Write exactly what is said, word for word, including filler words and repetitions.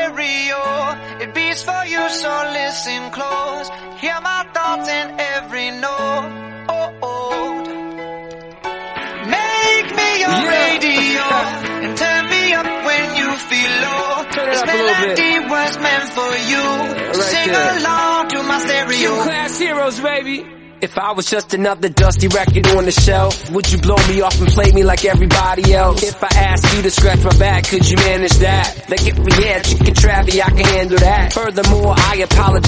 stereo. It beats for you, so listen close. Hear my thoughts in every note. Oh, oh. Make me your Yeah. radio and turn me up when you feel low. Turn it This up a little bit. melody was meant for you. So Right sing there. along to my stereo. Gym Class Heroes, baby. If I was just another dusty record on the shelf, would you blow me off and play me like everybody else? If I asked you to scratch my back, could you manage that? Like if we had chicken Travie, I can handle that. Furthermore, I apologize